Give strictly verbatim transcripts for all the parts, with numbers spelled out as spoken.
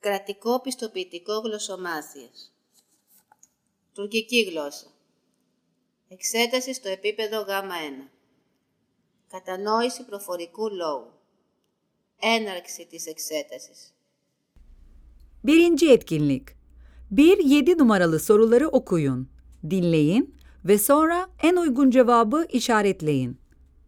Κρατικό πιστοποιητικό γλωσσομάθειας. Τουρκική γλώσσα. Εξέταση στο επίπεδο Γ ένα. Κατανόηση προφορικού λόγου. Έναρξη της εξέτασης. Birinci etkinlik. bir yedi numaralı soruları okuyun, dinleyin ve sonra en uygun cevabı işaretleyin.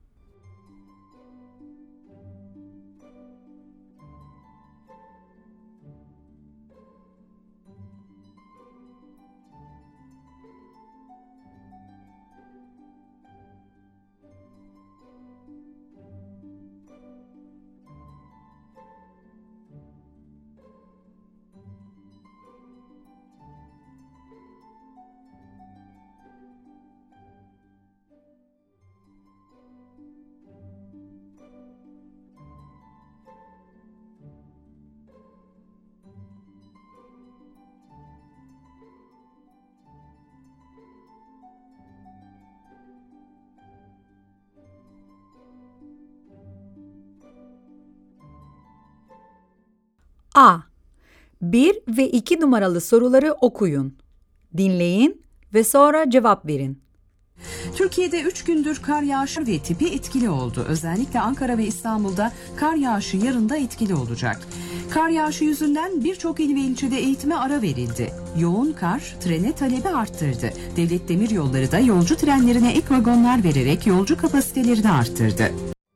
A. bir ve iki numaralı soruları okuyun, dinleyin ve sonra cevap verin. Türkiye'de üç gündür kar yağışı ve tipi etkili oldu. Özellikle Ankara ve İstanbul'da kar yağışı yarın da etkili olacak. Kar yağışı yüzünden birçok il ve ilçede eğitime ara verildi. Yoğun kar trene talebi arttırdı. Devlet Demiryolları da yolcu trenlerine ek vagonlar vererek yolcu kapasitelerini arttırdı.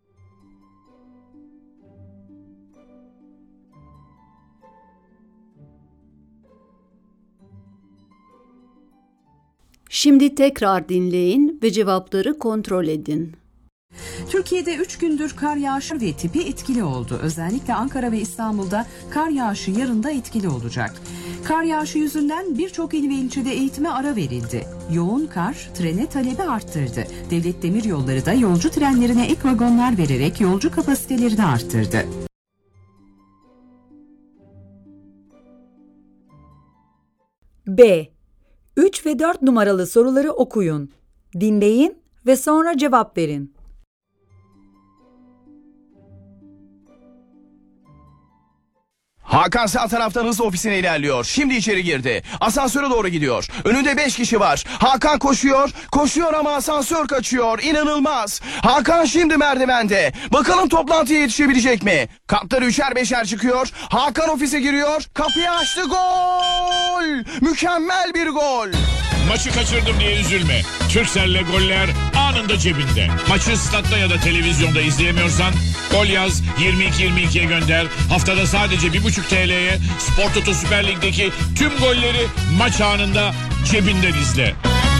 Şimdi tekrar dinleyin ve cevapları kontrol edin. Türkiye'de üç gündür kar yağışı ve tipi etkili oldu. Özellikle Ankara ve İstanbul'da kar yağışı yarın da etkili olacak. Kar yağışı yüzünden birçok il ve ilçede eğitime ara verildi. Yoğun kar trene talebi arttırdı. Devlet Demiryolları da yolcu trenlerine ek vagonlar vererek yolcu kapasitelerini arttırdı. B. üç ve dört numaralı soruları okuyun, dinleyin ve sonra cevap verin. Hakan sağ taraftan hızlı ofisine ilerliyor. Şimdi içeri girdi. Asansöre doğru gidiyor. Önünde beş kişi var. Hakan koşuyor. Koşuyor ama asansör kaçıyor. İnanılmaz. Hakan şimdi merdivende. Bakalım toplantıya yetişebilecek mi? Katları üçer beşer çıkıyor. Hakan ofise giriyor. Kapıyı açtı. Gol! Mükemmel bir gol. Maçı kaçırdım diye üzülme. Turkcell'le goller anında cebinde. Maçı statta ya da televizyonda izleyemiyorsan gol yaz, yirmi iki yirmi ikiye gönder. Haftada sadece bir buçuk T L'ye Spor Toto Süper Lig'deki tüm golleri maç anında cebinden izle.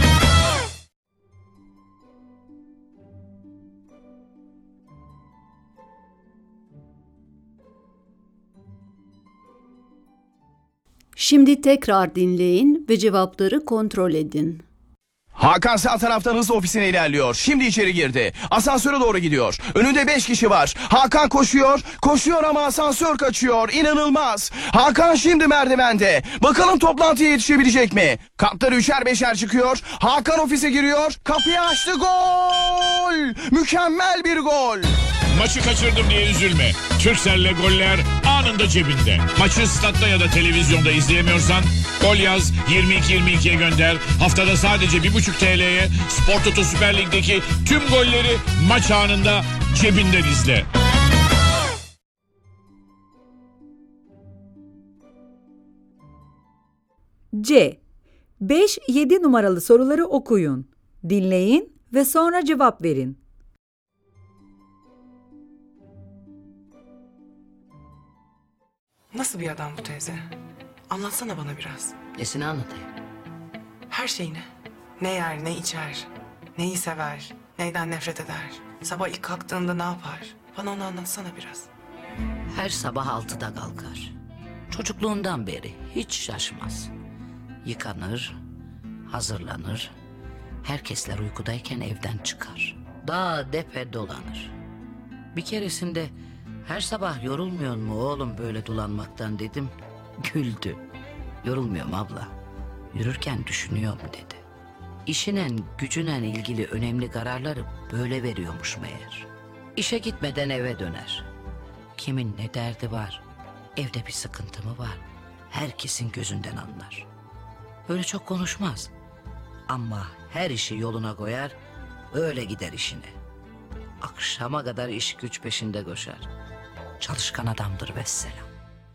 Şimdi tekrar dinleyin ve cevapları kontrol edin. Hakan sağ taraftan hızlı ofisine ilerliyor. Şimdi içeri girdi. Asansöre doğru gidiyor. Önünde beş kişi var. Hakan koşuyor. Koşuyor ama asansör kaçıyor. İnanılmaz. Hakan şimdi merdivende. Bakalım toplantıya yetişebilecek mi? Katları üçer beşer çıkıyor. Hakan ofise giriyor. Kapıyı açtı. Gol! Mükemmel bir gol. Maçı kaçırdım diye üzülme. Turkcell'le goller anında cebinde. Maçı statta ya da televizyonda izleyemiyorsan gol yaz, yirmi iki yirmi ikiye gönder. Haftada sadece bir buçuk T L'ye Spor Toto Süper Lig'deki tüm golleri maç anında cebinden izle. C. beş yedi numaralı soruları okuyun, dinleyin ve sonra cevap verin. Nasıl bir adam bu teyze? Anlatsana bana biraz. Nesini anlatayım? Her şeyini. Ne yer, ne içer, neyi sever, neyden nefret eder. Sabah ilk kalktığında ne yapar? Bana onu anlatsana biraz. Her sabah altıda kalkar. Çocukluğundan beri hiç şaşmaz. Yıkanır, hazırlanır. Herkesler uykudayken evden çıkar. Dağ depe dolanır. Bir keresinde her sabah yorulmuyor mu oğlum böyle dolanmaktan dedim. Güldü. Yorulmuyorum abla. Yürürken düşünüyorum dedi. İşine gücüne ilgili önemli kararları böyle veriyormuş meğer. İşe gitmeden eve döner. Kimin ne derdi var? Evde bir sıkıntı mı var? herkesin gözünden anlar. Öyle çok konuşmaz ama her işi yoluna koyar, öyle gider işine. Akşama kadar iş güç peşinde koşar. Çalışkan adamdır vesselam.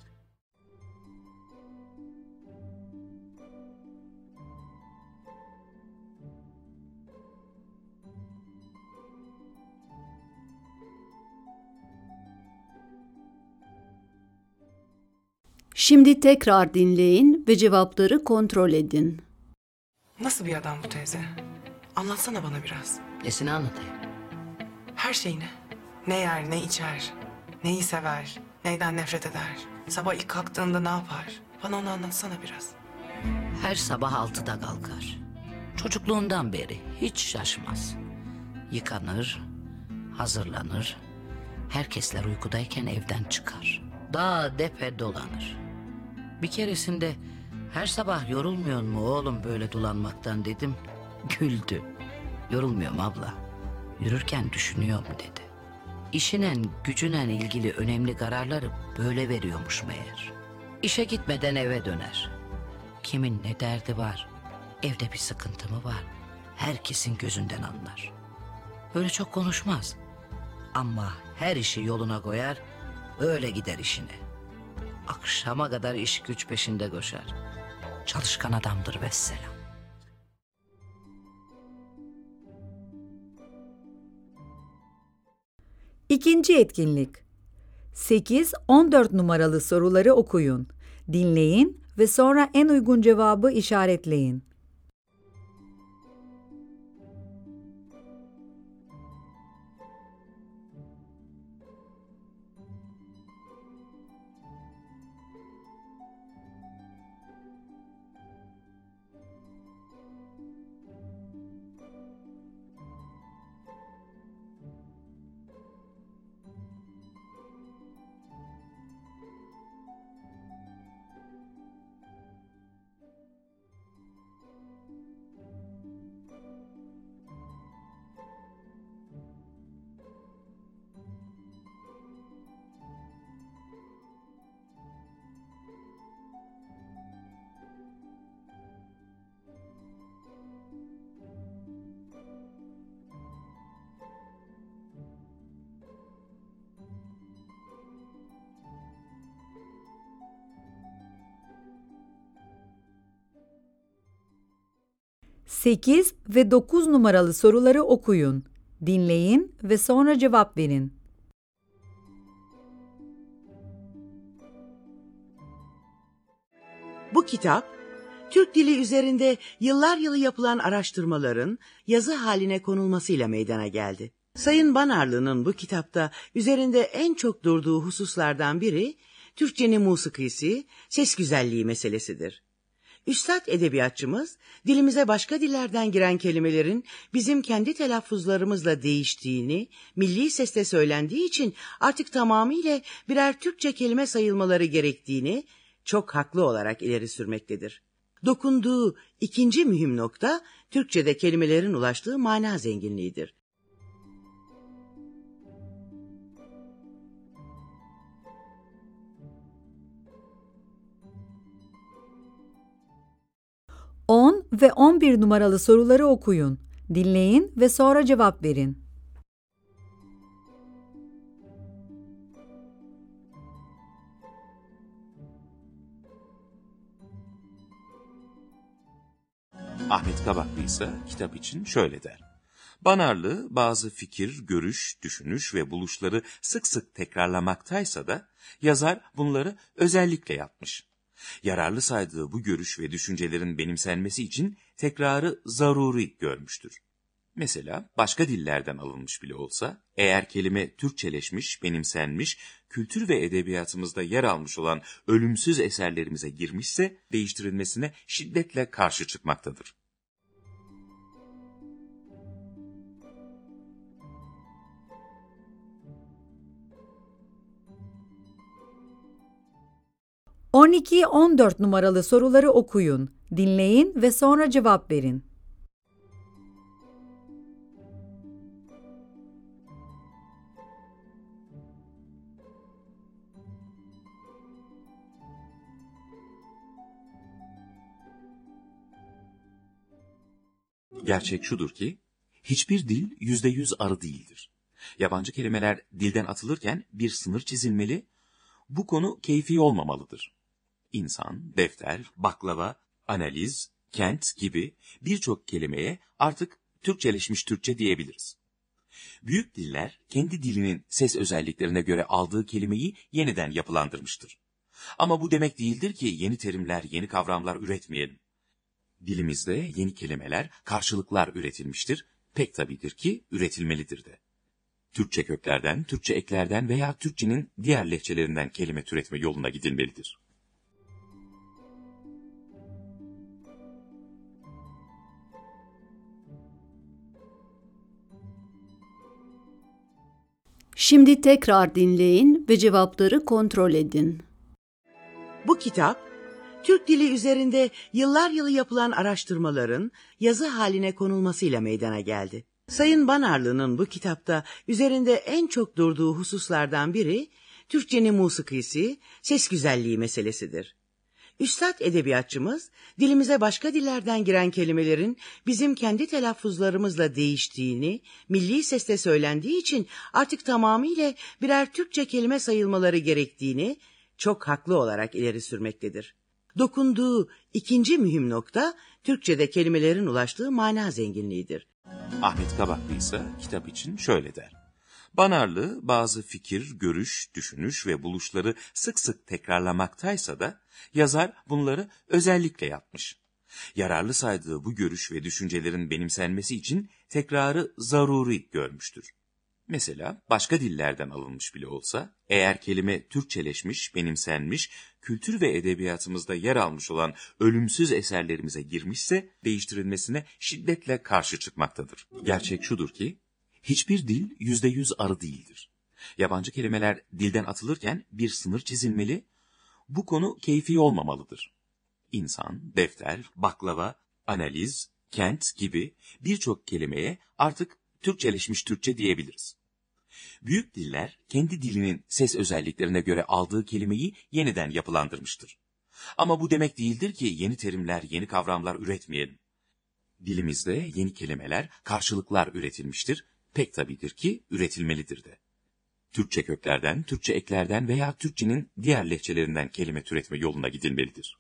Şimdi tekrar dinleyin ve cevapları kontrol edin. Nasıl bir adam bu teyze? Anlatsana bana biraz. Nesini anlatayım? Her şeyini. Ne yer, ne içer, neyi sever, neyden nefret eder. Sabah ilk kalktığında ne yapar? Bana onu anlatsana biraz. Her sabah altıda kalkar. Çocukluğundan beri hiç şaşmaz. Yıkanır, hazırlanır. Herkesler uykudayken evden çıkar. Dağ depe dolanır. Bir keresinde her sabah yorulmuyor mu oğlum böyle dolanmaktan dedim. Güldü. Yorulmuyorum abla. Yürürken düşünüyorum dedi. İşinen gücünen ilgili önemli kararları böyle veriyormuş meğer. İşe gitmeden eve döner. Kimin ne derdi var? Evde bir sıkıntı mı var? Herkesin gözünden anlar. Öyle çok konuşmaz ama her işi yoluna koyar, öyle gider işine. Akşama kadar iş güç peşinde koşar. Çalışkan adamdır vesselam. İkinci etkinlik. sekiz on dört numaralı soruları okuyun. Dinleyin ve sonra en uygun cevabı işaretleyin. sekiz ve dokuz numaralı soruları okuyun. Dinleyin ve sonra cevap verin. Bu kitap, Türk dili üzerinde yıllar yılı yapılan araştırmaların yazı haline konulmasıyla meydana geldi. Sayın Banarlı'nın bu kitapta üzerinde en çok durduğu hususlardan biri, Türkçenin musikisi, ses güzelliği meselesidir. Üstad edebiyatçımız, dilimize başka dillerden giren kelimelerin bizim kendi telaffuzlarımızla değiştiğini, milli sesle söylendiği için artık tamamıyla birer Türkçe kelime sayılmaları gerektiğini çok haklı olarak ileri sürmektedir. Dokunduğu ikinci mühim nokta, Türkçe'de kelimelerin ulaştığı mana zenginliğidir. on ve on bir numaralı soruları okuyun. Dinleyin ve sonra cevap verin. Ahmet Kabaklı ise kitap için şöyle der. Banarlı bazı fikir, görüş, düşünüş ve buluşları sık sık tekrarlamaktaysa da yazar bunları özellikle yapmış. Yararlı saydığı bu görüş ve düşüncelerin benimsenmesi için tekrarı zaruri görmüştür. Mesela başka dillerden alınmış bile olsa, eğer kelime Türkçeleşmiş, benimsenmiş, kültür ve edebiyatımızda yer almış olan ölümsüz eserlerimize girmişse, değiştirilmesine şiddetle karşı çıkmaktadır. on iki on dört numaralı soruları okuyun. Dinleyin ve sonra cevap verin. Gerçek şudur ki, hiçbir dil yüzde yüz arı değildir. Yabancı kelimeler dilden atılırken bir sınır çizilmeli, bu konu keyfi olmamalıdır. İnsan, defter, baklava, analiz, kent gibi birçok kelimeye artık Türkçeleşmiş Türkçe diyebiliriz. Büyük diller kendi dilinin ses özelliklerine göre aldığı kelimeyi yeniden yapılandırmıştır. Ama bu demek değildir ki yeni terimler, yeni kavramlar üretmeyelim. Dilimizde yeni kelimeler, karşılıklar üretilmiştir. Pek tabidir ki üretilmelidir de. Türkçe köklerden, Türkçe eklerden veya Türkçenin diğer lehçelerinden kelime türetme yoluna gidilmelidir. Şimdi tekrar dinleyin ve cevapları kontrol edin. Bu kitap, Türk dili üzerinde yıllar yılı yapılan araştırmaların yazı haline konulmasıyla meydana geldi. Sayın Banarlı'nın bu kitapta üzerinde en çok durduğu hususlardan biri, Türkçenin musikisi, ses güzelliği meselesidir. Üstad edebiyatçımız, dilimize başka dillerden giren kelimelerin bizim kendi telaffuzlarımızla değiştiğini, milli sesle söylendiği için artık tamamıyla birer Türkçe kelime sayılmaları gerektiğini çok haklı olarak ileri sürmektedir. Dokunduğu ikinci mühim nokta, Türkçe'de kelimelerin ulaştığı mana zenginliğidir. Ahmet Kabaklı ise kitap için şöyle der. Banarlı bazı fikir, görüş, düşünüş ve buluşları sık sık tekrarlamaktaysa da yazar bunları özellikle yapmış. Yararlı saydığı bu görüş ve düşüncelerin benimsenmesi için tekrarı zaruri görmüştür. Mesela başka dillerden alınmış bile olsa, eğer kelime Türkçeleşmiş, benimsenmiş, kültür ve edebiyatımızda yer almış olan ölümsüz eserlerimize girmişse, değiştirilmesine şiddetle karşı çıkmaktadır. Gerçek şudur ki, hiçbir dil yüzde yüz arı değildir. Yabancı kelimeler dilden atılırken bir sınır çizilmeli, bu konu keyfi olmamalıdır. İnsan, defter, baklava, analiz, kent gibi birçok kelimeye artık Türkçeleşmiş Türkçe diyebiliriz. Büyük diller kendi dilinin ses özelliklerine göre aldığı kelimeyi yeniden yapılandırmıştır. Ama bu demek değildir ki yeni terimler, yeni kavramlar üretmeyelim. Dilimizde yeni kelimeler, karşılıklar üretilmiştir. Pek tabidir ki üretilmelidir de. Türkçe köklerden, Türkçe eklerden veya Türkçenin diğer lehçelerinden kelime türetme yoluna gidilmelidir.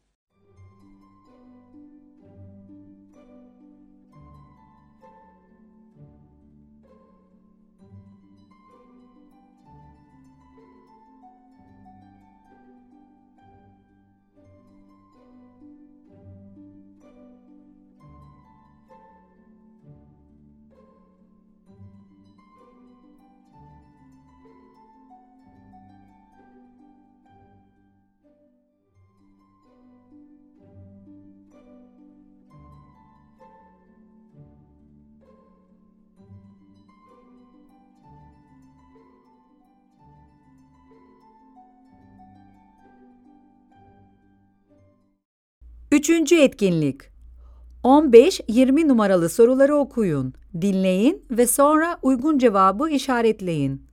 Üçüncü etkinlik. on beş yirmi numaralı soruları okuyun, dinleyin ve sonra uygun cevabı işaretleyin.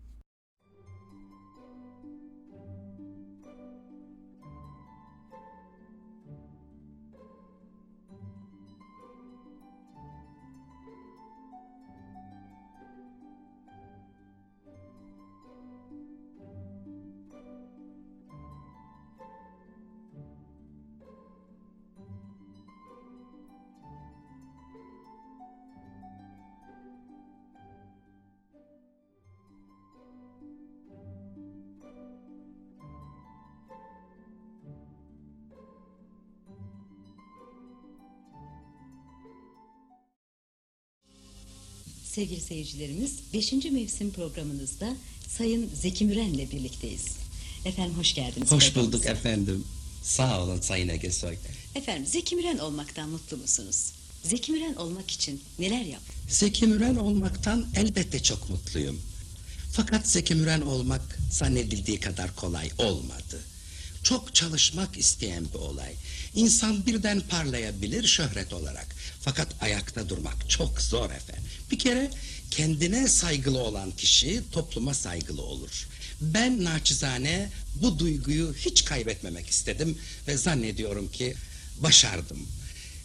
Sevgili seyircilerimiz, beşinci mevsim programınızda Sayın Zeki Müren'le birlikteyiz. Efendim hoş geldiniz. Hoş bulduk efendim. Sağ olun Sayın Egesoy. Efendim Zeki Müren olmaktan mutlu musunuz? Zeki Müren olmak için neler yaptınız? Zeki Müren olmaktan elbette çok mutluyum. Fakat Zeki Müren olmak zannedildiği kadar kolay olmadı. Çok çalışmak isteyen bir olay. İnsan birden parlayabilir şöhret olarak. Fakat ayakta durmak çok zor efendim. Bir kere kendine saygılı olan kişi topluma saygılı olur. Ben naçizane bu duyguyu hiç kaybetmemek istedim ve zannediyorum ki başardım.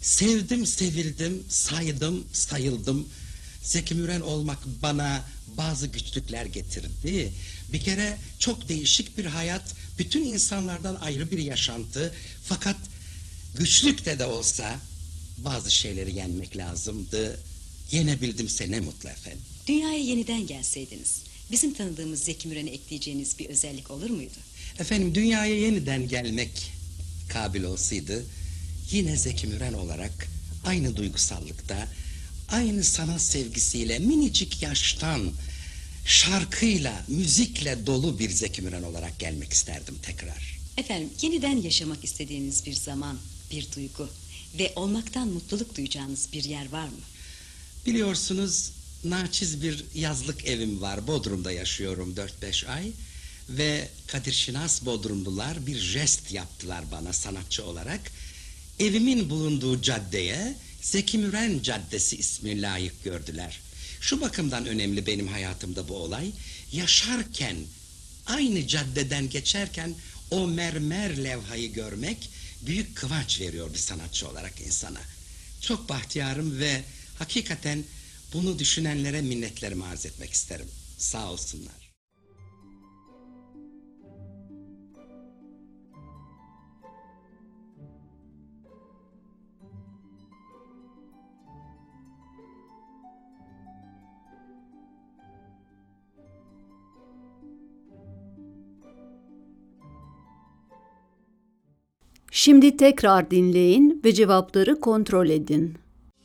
Sevdim, sevildim, saydım, sayıldım. Zeki Müren olmak bana bazı güçlükler getirdi. Bir kere çok değişik bir hayat, bütün insanlardan ayrı bir yaşantı. Fakat güçlükte de olsa bazı şeyleri yenmek lazımdı. Yenebildimse ne mutlu efendim. Dünyaya yeniden gelseydiniz, bizim tanıdığımız Zeki Müren'e ekleyeceğiniz bir özellik olur muydu? Efendim, dünyaya yeniden gelmek kabil olsaydı, yine Zeki Müren olarak aynı duygusallıkta, aynı sanat sevgisiyle, minicik yaştan şarkıyla, müzikle dolu bir Zeki Müren olarak gelmek isterdim tekrar. Efendim, yeniden yaşamak istediğiniz bir zaman, bir duygu ve olmaktan mutluluk duyacağınız bir yer var mı? Biliyorsunuz, naçiz bir yazlık evim var. Bodrum'da yaşıyorum dört beş ay. Ve Kadir Şinas Bodrumlular bir jest yaptılar bana sanatçı olarak. Evimin bulunduğu caddeye Zeki Müren Caddesi ismini layık gördüler. Şu bakımdan önemli benim hayatımda bu olay. Yaşarken, aynı caddeden geçerken o mermer levhayı görmek büyük kıvanç veriyor bir sanatçı olarak insana. Çok bahtiyarım ve hakikaten bunu düşünenlere minnetlerimi arz etmek isterim. Sağ olsunlar. Şimdi tekrar dinleyin ve cevapları kontrol edin.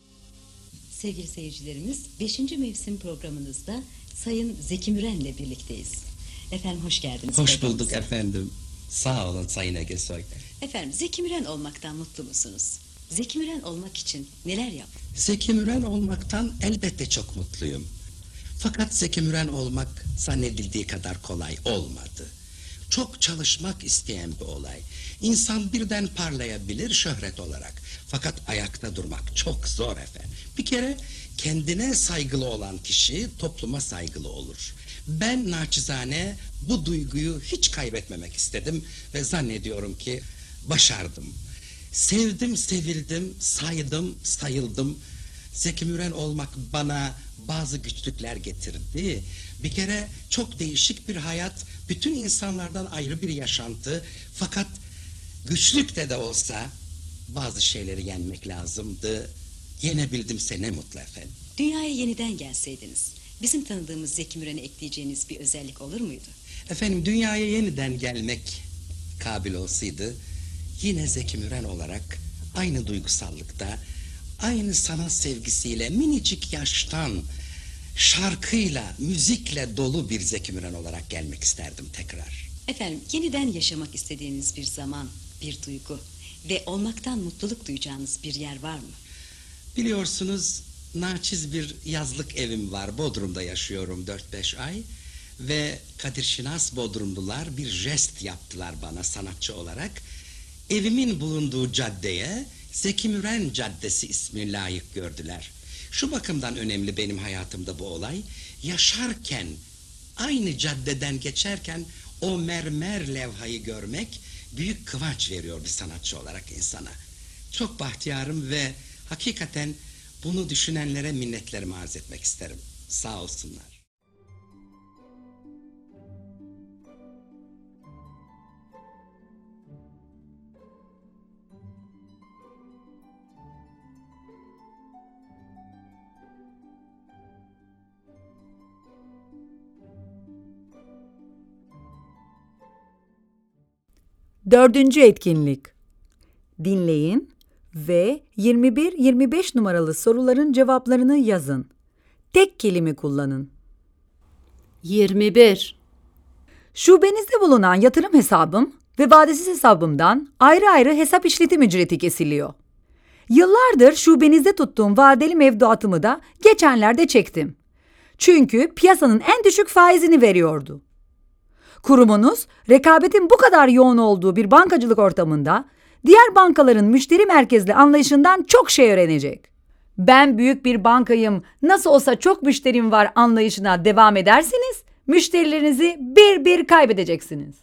Sevgili seyircilerimiz, beşinci mevsim programınızda Sayın Zeki Müren'le birlikteyiz. Efendim hoş geldiniz. Hoş bulduk efendim. Sağ olun Sayın Ege Soy. Efendim, Zeki Müren olmaktan mutlu musunuz? Zeki Müren olmak için neler yaptınız? Zeki Müren olmaktan elbette çok mutluyum. Fakat Zeki Müren olmak zannedildiği kadar kolay olmadı. Çok çalışmak isteyen bir olay. İnsan birden parlayabilir şöhret olarak. Fakat ayakta durmak çok zor efendim. Bir kere kendine saygılı olan kişi topluma saygılı olur. Ben naçizane bu duyguyu hiç kaybetmemek istedim ve zannediyorum ki başardım. Sevdim, sevildim, saydım, sayıldım. Zeki Müren olmak bana bazı güçlükler getirdi. Bir kere çok değişik bir hayat, bütün insanlardan ayrı bir yaşantı. Fakat güçlükte de olsa bazı şeyleri yenmek lazımdı. Yenebildimse ne mutlu efendim. Dünyaya yeniden gelseydiniz, bizim tanıdığımız Zeki Müren'e ekleyeceğiniz bir özellik olur muydu? Efendim, dünyaya yeniden gelmek kabil olsaydı, yine Zeki Müren olarak aynı duygusallıkta, aynı sanat sevgisiyle, minicik yaştan şarkıyla, müzikle dolu bir Zeki Müren olarak gelmek isterdim tekrar. Efendim, yeniden yaşamak istediğiniz bir zaman, bir duygu ve olmaktan mutluluk duyacağınız bir yer var mı? Biliyorsunuz, naçiz bir yazlık evim var. Bodrum'da yaşıyorum dört beş ay. Ve Kadir Şinas Bodrumlular bir jest yaptılar bana sanatçı olarak. Evimin bulunduğu caddeye Zeki Müren Caddesi ismini layık gördüler. Şu bakımdan önemli benim hayatımda bu olay. Yaşarken, aynı caddeden geçerken o mermer levhayı görmek büyük kıvanç veriyor bir sanatçı olarak insana. Çok bahtiyarım ve hakikaten bunu düşünenlere minnetlerimi arz etmek isterim. Sağ olsunlar. Dördüncü etkinlik. Dinleyin ve yirmi bir yirmi beş numaralı soruların cevaplarını yazın. Tek kelime kullanın. yirmi bir. Şubenizde bulunan yatırım hesabım ve vadesiz hesabımdan ayrı ayrı hesap işletim ücreti kesiliyor. Yıllardır şubenizde tuttuğum vadeli mevduatımı da geçenlerde çektim. Çünkü piyasanın en düşük faizini veriyordu. Kurumunuz, rekabetin bu kadar yoğun olduğu bir bankacılık ortamında diğer bankaların müşteri merkezli anlayışından çok şey öğrenecek. Ben büyük bir bankayım, nasıl olsa çok müşterim var anlayışına devam ederseniz, müşterilerinizi bir bir kaybedeceksiniz.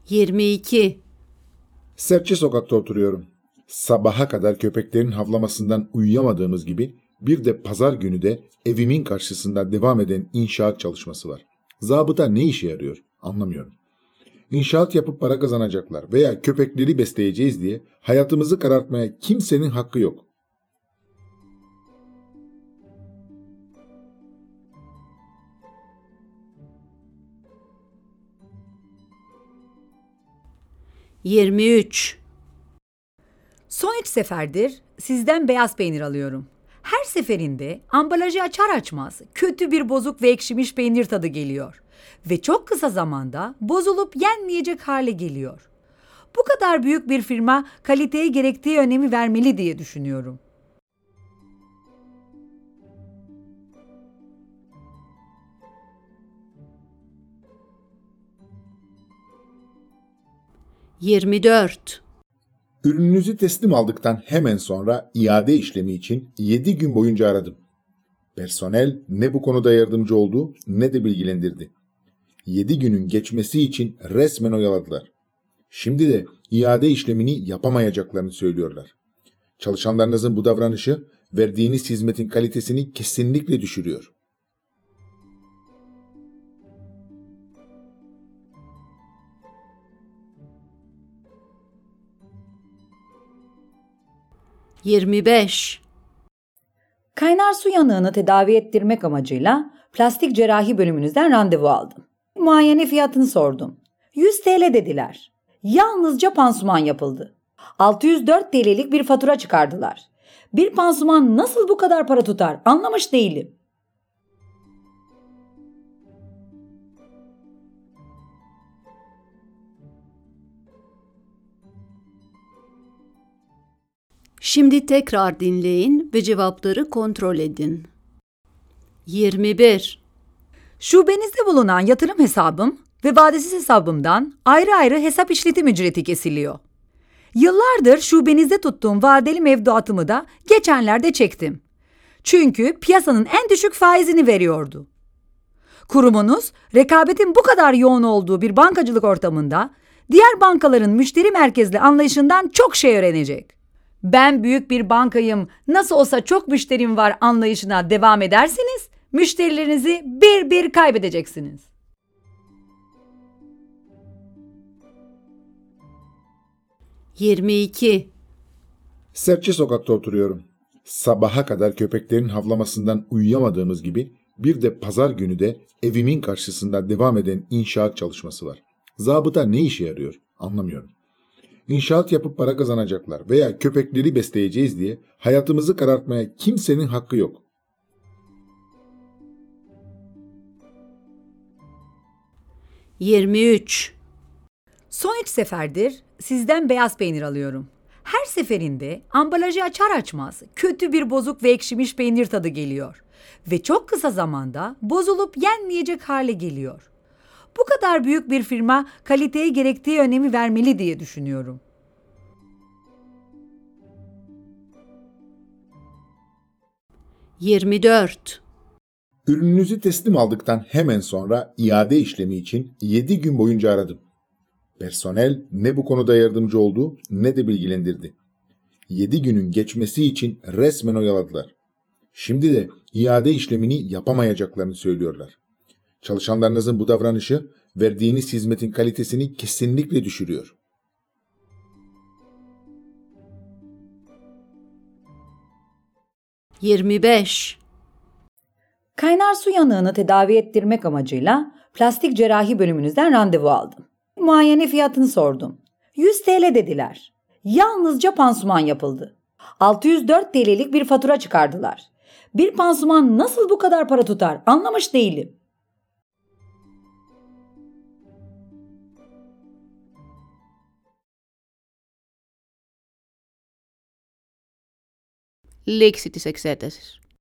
yirmi iki. Sertçe sokakta oturuyorum. Sabaha kadar köpeklerin havlamasından uyuyamadığımız gibi bir de pazar günü de evimin karşısında devam eden inşaat çalışması var. Zabıta ne işe yarıyor? Anlamıyorum. İnşaat yapıp para kazanacaklar veya köpekleri besleyeceğiz diye hayatımızı karartmaya kimsenin hakkı yok. yirmi üç. Son üç seferdir sizden beyaz peynir alıyorum. Her seferinde ambalajı açar açmaz kötü bir bozuk ve ekşimiş peynir tadı geliyor. Ve çok kısa zamanda bozulup yenmeyecek hale geliyor. Bu kadar büyük bir firma kaliteye gerektiği önemi vermeli diye düşünüyorum. yirmi dört. Ürününüzü teslim aldıktan hemen sonra iade işlemi için yedi gün boyunca aradım. Personel ne bu konuda yardımcı oldu ne de bilgilendirdi. yedi günün geçmesi için resmen oyaladılar. Şimdi de iade işlemini yapamayacaklarını söylüyorlar. Çalışanlarınızın bu davranışı verdiğiniz hizmetin kalitesini kesinlikle düşürüyor. yirmi beş. Kaynar su yanığını tedavi ettirmek amacıyla plastik cerrahi bölümünüzden randevu aldım. Muayene fiyatını sordum. yüz TL dediler. Yalnızca pansuman yapıldı. altı yüz dört TL'lik bir fatura çıkardılar. Bir pansuman nasıl bu kadar para tutar anlamış değilim. Şimdi tekrar dinleyin ve cevapları kontrol edin. yirmi bir. Şubenizde bulunan yatırım hesabım ve vadesiz hesabımdan ayrı ayrı hesap işletim ücreti kesiliyor. Yıllardır şubenizde tuttuğum vadeli mevduatımı da geçenlerde çektim. Çünkü piyasanın en düşük faizini veriyordu. Kurumunuz rekabetin bu kadar yoğun olduğu bir bankacılık ortamında diğer bankaların müşteri merkezli anlayışından çok şey öğrenecek. Ben büyük bir bankayım, nasıl olsa çok müşterim var anlayışına devam ederseniz müşterilerinizi bir bir kaybedeceksiniz. yirmi iki. Sertçe sokakta oturuyorum. Sabaha kadar köpeklerin havlamasından uyuyamadığımız gibi bir de pazar günü de evimin karşısında devam eden inşaat çalışması var. Zabıta ne işe yarıyor? Anlamıyorum. İnşaat yapıp para kazanacaklar veya köpekleri besleyeceğiz diye hayatımızı karartmaya kimsenin hakkı yok. yirmi üç. Son üç seferdir sizden beyaz peynir alıyorum. Her seferinde ambalajı açar açmaz kötü bir bozuk ve ekşimiş peynir tadı geliyor. Ve çok kısa zamanda bozulup yenmeyecek hale geliyor. Bu kadar büyük bir firma kaliteye gerektiği önemi vermeli diye düşünüyorum. yirmi dört. Ürününüzü teslim aldıktan hemen sonra iade işlemi için yedi gün boyunca aradım. Personel ne bu konuda yardımcı oldu ne de bilgilendirdi. yedi günün geçmesi için resmen oyaladılar. Şimdi de iade işlemini yapamayacaklarını söylüyorlar. Çalışanlarınızın bu davranışı verdiğiniz hizmetin kalitesini kesinlikle düşürüyor. yirmi beş. Kaynar su yanığını tedavi ettirmek amacıyla plastik cerrahi bölümünüzden randevu aldım. Muayene fiyatını sordum. yüz TL dediler. Yalnızca pansuman yapıldı. altı yüz dört TL'lik bir fatura çıkardılar. Bir pansuman nasıl bu kadar para tutar anlamış değilim. Λήξη της εξέτασης.